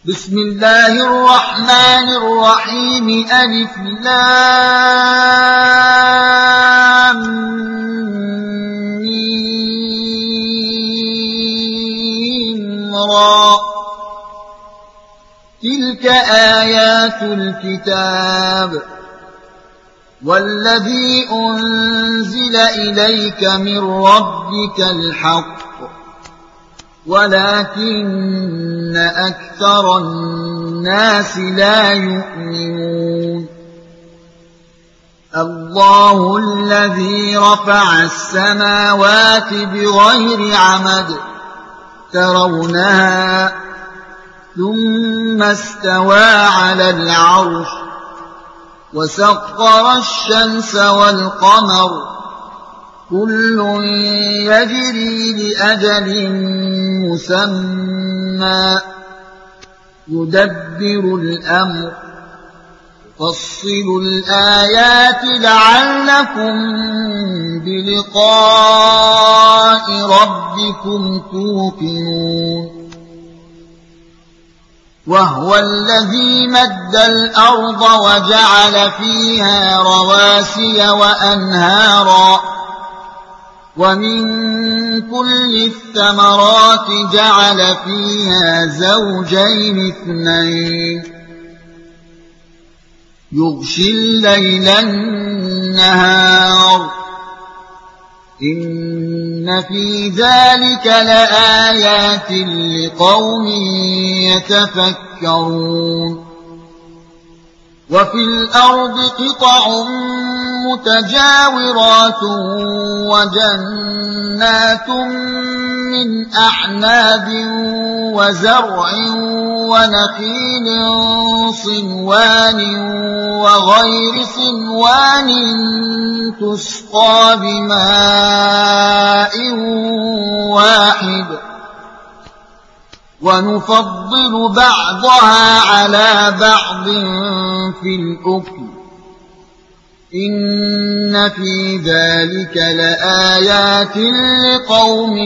بسم الله الرحمن الرحيم ألف لام ميم را تلك آيات الكتاب والذي أنزل إليك من ربك الحق ولكن أكثر الناس لا يؤمنون الله الذي رفع السماوات بغير عمد ترونها ثم استوى على العرش وسخر الشمس والقمر كل يجري لأجل مسمى يدبر الأمر يفصل الآيات لعلكم بلقاء ربكم توقنون وهو الذي مد الأرض وجعل فيها رواسي وأنهارا ومن كل الثمرات جعل فيها زوجين اثنين يغشي الليل النهار إن في ذلك لآيات لقوم يتفكرون وفي الأرض قطع متجاورات وجنات من أعناب وزرع ونخيل صنوان وغير صنوان تسقى بماء واحد ونفضل بعضها على بعض في الأكل إن في ذلك لآيات لقوم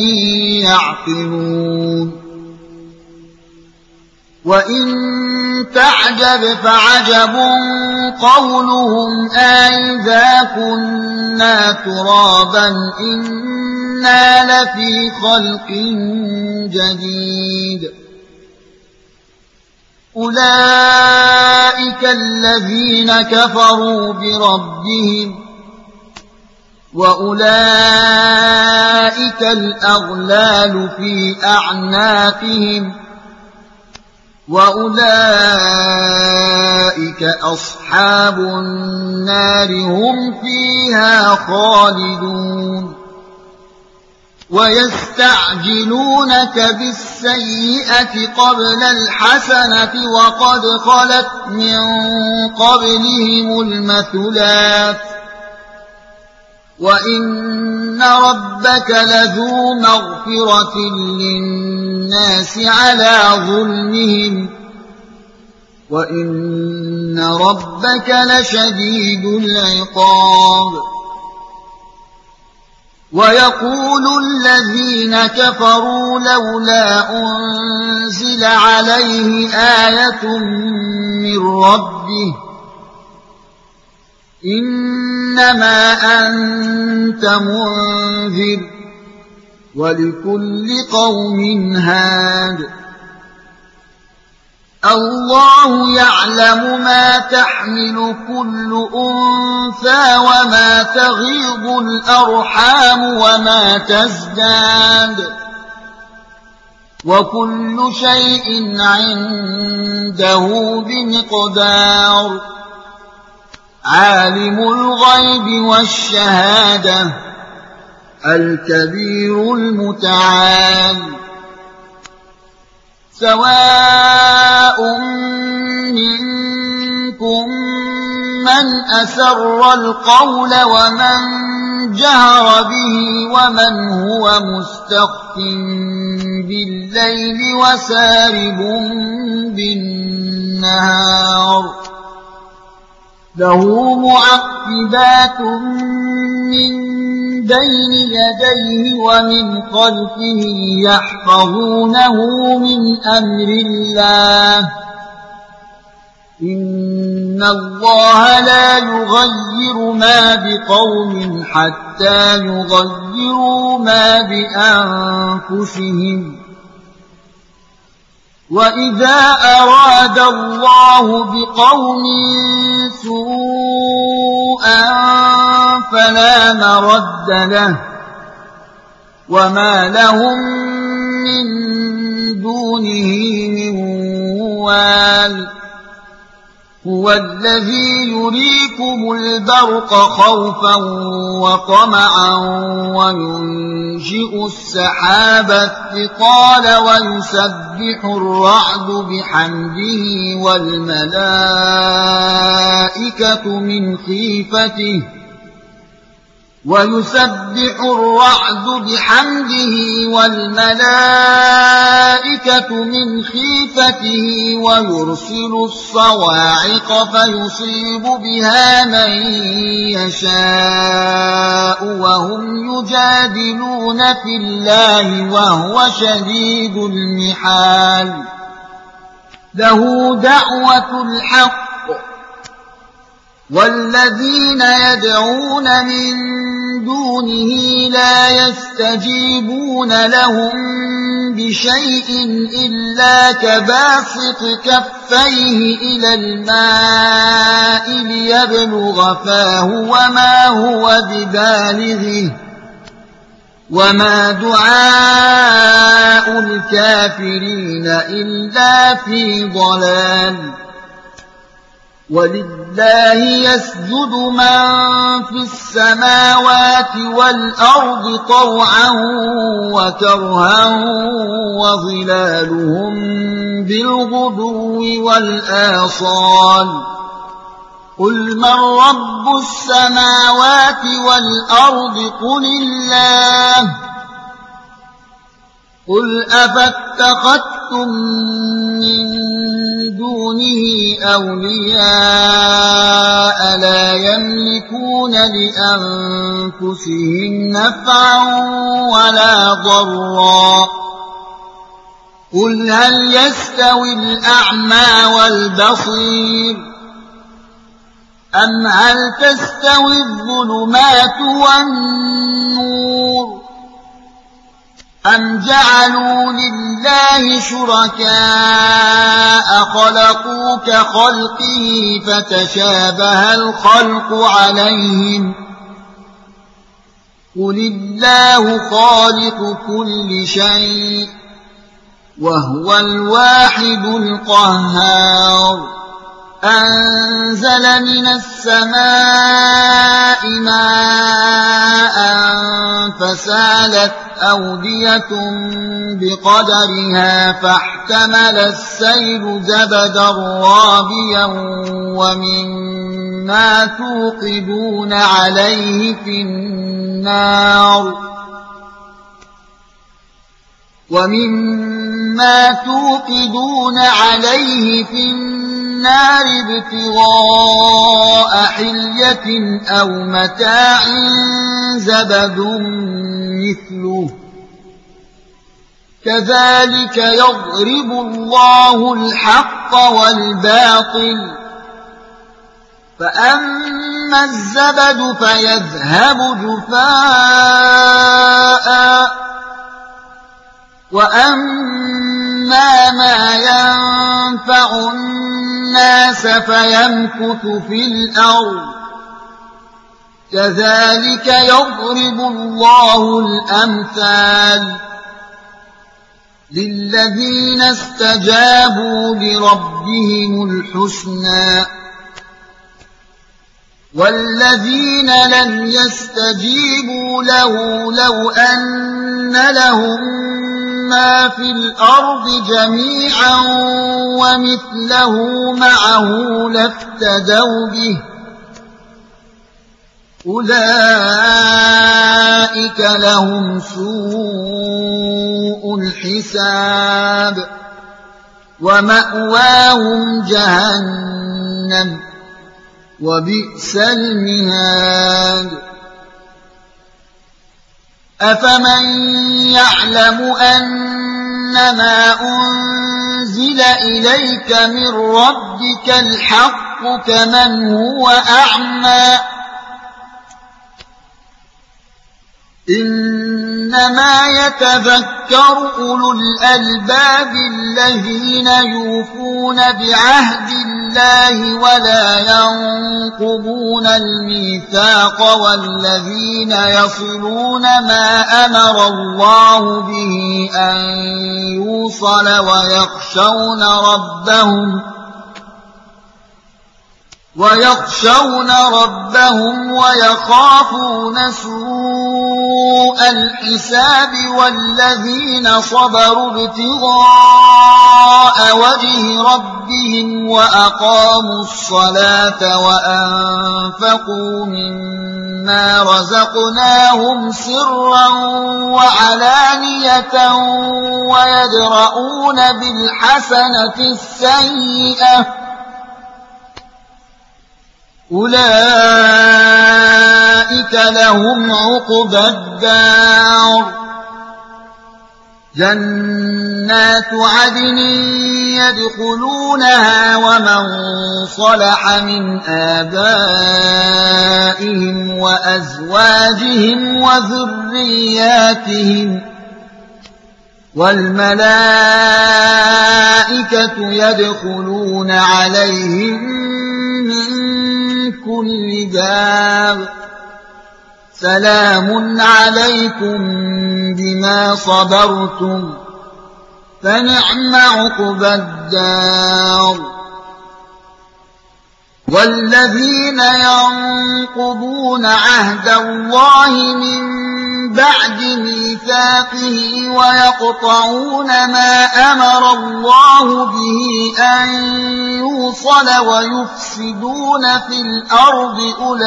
يعقلون وإن تعجب فعجب قولهم أإذا كنا ترابا إنا لفي خلق جديد أولئك الذين كفروا بربهم وأولئك الأغلال في أعناقهم وأولئك أصحاب النار هم فيها خالدون ويستعجلونك بالسيئة قبل الحسنة وقد خلت من قبلهم المثلات وإن ربك لذو مغفرة للناس على ظلمهم وإن ربك لشديد العقاب ويقول الذين كفروا لولا أنزل عليه آية من ربه إنما أنت منذر ولكل قوم هاد الله يعلم ما تحمل كل أنثى وما تغيض الأرحام وما تزداد وكل شيء عنده بمقدار عالم الغيب والشهادة الكبير المتعال سواء منكم من أسر القول ومن جهر به ومن هو مستخف بالليل وسارب بالنهار له معقبات من بين يديه ومن خلفه يحفظونه من أمر الله إن الله لا يغير ما بقوم حتى يغيروا ما بأنفسهم وإذا أراد الله بقوم سوءا فلا مرد له وما لهم من دونه من وال هو الذي يريكم البرق خوفا وطمعا وينشئ السحاب الثقال ويسبح الرعد بحمده والملائكة من خيفته ويرسل الصواعق فيصيب بها من يشاء وهم يجادلون في الله وهو شديد المحال له دعوة الحق والذين يدعون من دونه لا يستجيبون لهم بشيء إلا كباسط كفيه إلى الماء ليبلغ فاه وما هو ببالغه وما دعاء الكافرين إلا في ضلال ولله يسجد من في السماوات والأرض طوعا وكرها وظلالهم بالغدو والآصال قل من رب السماوات والأرض قل الله قل أفاتخذتم من دونه أولياء لا يملكون لأنفسهم نفعا ولا ضرا قل هل يستوي الأعمى والبصير أم هل تستوي الظلمات والنور أم جعلوا لله شركاء خلقوا كخلقه فتشابه الخلق عليهم قل الله خالق كل شيء وهو الواحد القهار أنزل من السماء ماء فسالت أودية بقدرها فاحتمل السيل زبدا رابيا ومما توقدون عليه في النار ابتغاء حلية أو متاع زبد مثله كذلك يضرب الله الحق والباطل فأما الزبد فيذهب جفاء وأما ما ينفع الناس فيمكث في الأرض كذلك يضرب الله الأمثال للذين استجابوا لربهم الحسنى والذين لم يستجيبوا له لو أن لهم ما في الأرض جميعا ومثله معه لافتدوا به أولئك لهم سوء الحساب ومأواهم جهنم وبئس المهاد أفمن يعلم أنما أنزل إليك من ربك الحق كمن هو أعمى إنما يتذكر أولو الألباب الذين يوفون بعهد الله ولا ينقضون الميثاق والذين يصلون ما أمر الله به أن يوصل ويخشون ربهم ويخافون سوء الحساب والذين صبروا ابتغاء وجه ربهم وأقاموا الصلاة وأنفقوا مما رزقناهم سرا وعلانية ويدرؤون بالحسنة السيئة أولئك لهم عقبى الدار جنات عدن يدخلونها ومن صلح من آبائهم وأزواجهم وذرياتهم والملائكة يدخلون عليهم من كل باب سلام عليكم بما صبرتم فنعم عقبى الدار والذين ينقضون عهد الله من بعد ميثاقه ويقطعون ما أمر الله به أن يوصل ويفسدون في الأرض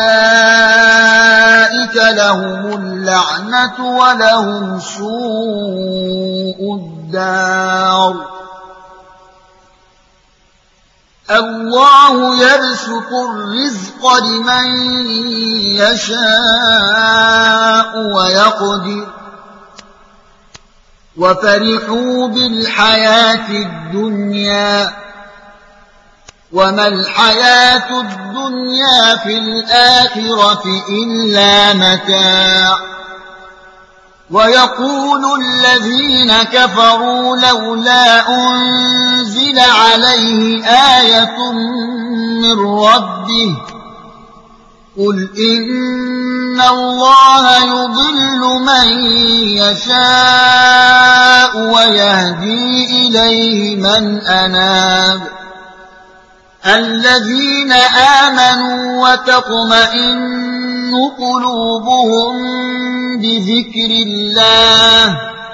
أولئك لهم اللعنة ولهم سوء الدار الله يبسط الرزق لمن يشاء ويقدر وفرحوا بالحياة الدنيا وما الحياة الدنيا في الآخرة إلا متاع ويقول الذين كفروا لولا أنزل عليه آية من ربه قل إن الله يضل من يشاء ويهدي إليه من أناب الذين آمنوا وتطمئن قلوبهم بذكر الله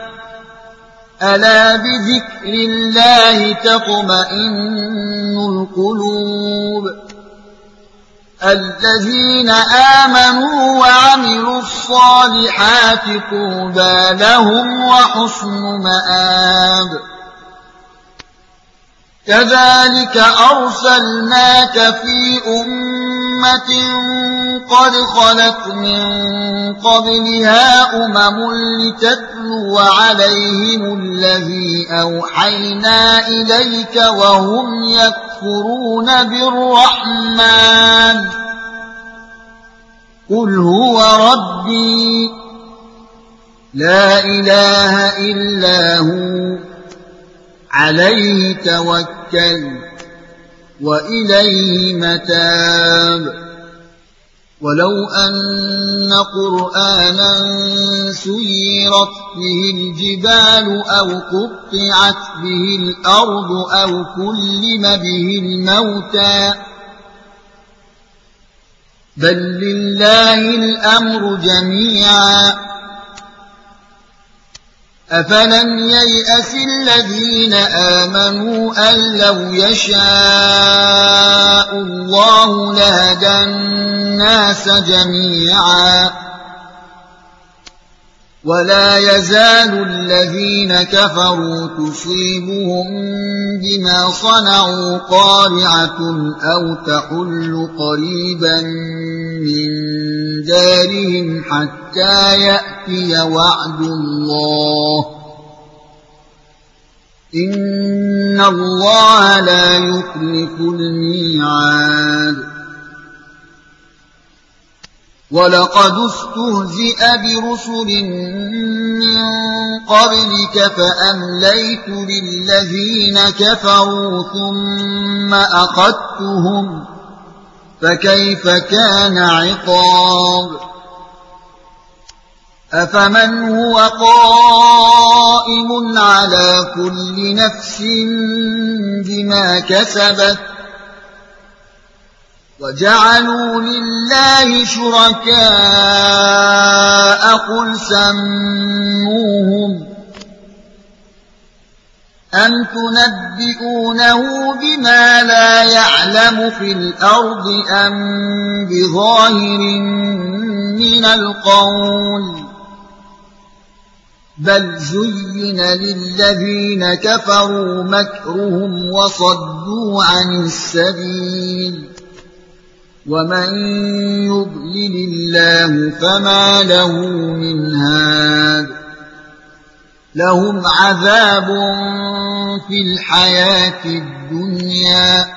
ألا بذكر الله تطمئن القلوب الذين آمنوا وعملوا الصالحات طوبى لهم وحسن مآب كذلك أرسلناك في أمة قد خلت من قبلها لتتلو عليهم الذي أوحينا إليك وهم يكفرون بالرحمن قل هو ربي لا إله إلا هو عليه توكل وإليه متاب ولو أن قرآنا سيرت به الجبال أو قطعت به الأرض أو كلم به الموتى بل لله الأمر جميعا أفلم ييأس الذين آمنوا أن لو يشاء الله لهدى الناس جميعا ولا يزال الذين كفروا تصيبهم بما صنعوا قارعة أو تحل قريبا من دارهم حتى يأتي وعد الله إن الله لا يخلف الميعاد ولقد استهزئ برسل من قبلك فأمليت للذين كفروا ثم أخذتهم فكيف كان عقاب أفمن هو قائم على كل نفس بما كسبت وجعلوا لله شركاء قل سموهم أم تنبئونه بما لا يعلم في الأرض أم بظاهر من القول بل زين للذين كفروا مكرهم وصدوا عن السبيل ومن يضلل الله فما له من هاد لهم عذاب في الحياة الدنيا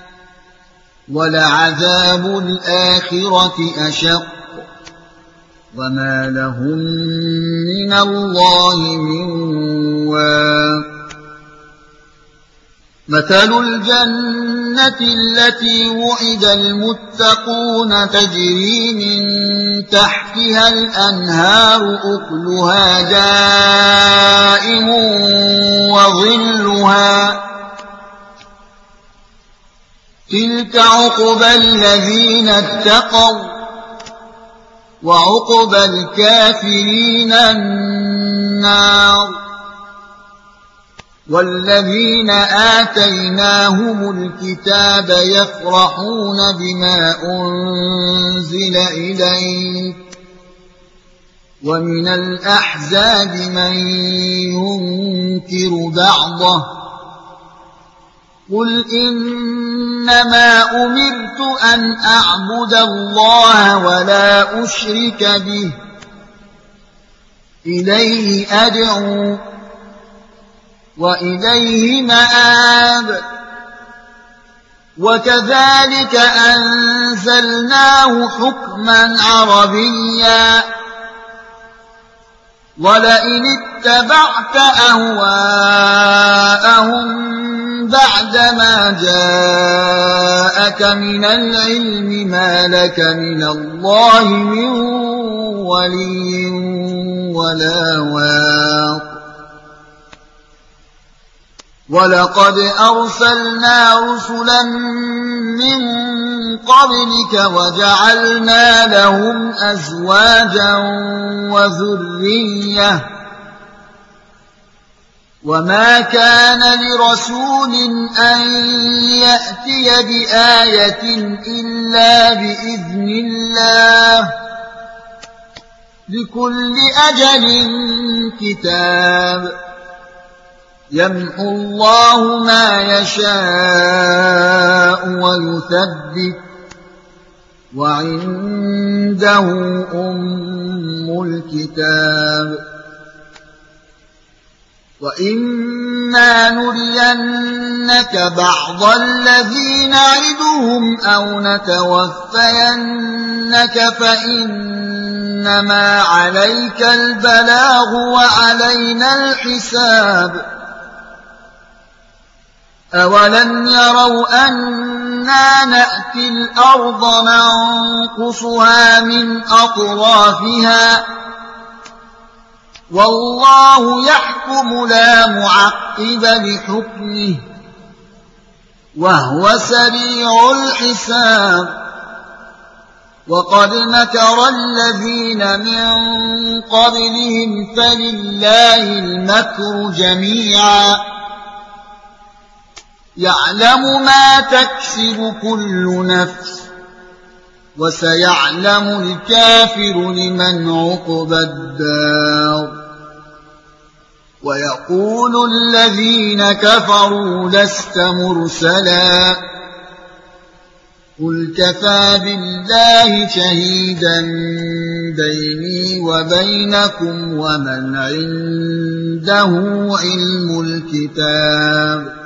ولعذاب الآخرة أشق وما لهم من الله من واق مثل الجنة التي وعد المتقون تجري من تحتها الأنهار أكلها دائم وظلها تلك عقبى الذين اتقوا وعقبى الكافرين النار والذين آتيناهم الكتاب يفرحون بما أنزل إليك ومن الأحزاب من ينكر بعضه قل إنما أمرت أن أعبد الله ولا أشرك به إليه أدعو وإليه مآب وكذلك أنزلناه حكما عربيا ولئن اتبعت أهواءهم بعدما جاءك من العلم ما لك من الله من ولي ولا واق ولقد أرسلنا رسلا من قبلك وجعلنا لهم أزواجا وذرية وما كان لرسول أن يأتي بآية إلا بإذن الله لكل أجل كتاب يمحو الله ما يشاء ويثبت وعنده أم الكتاب وإما نرينك بعض الذي نعدهم أو نتوفينك فإنما عليك البلاغ وعلينا الحساب أولم يروا أنا نأتي الأرض ننقصها من أطرافها والله يحكم لا معقب لحكمه وهو سريع الحساب وقد مكر الذين من قبلهم فلله المكر جميعا يعلم ما تكسب كل نفس وسيعلم الكافر لمن عقبى الدار ويقول الذين كفروا لست مرسلا قل كفى بالله شهيدا بيني وبينكم ومن عنده علم الكتاب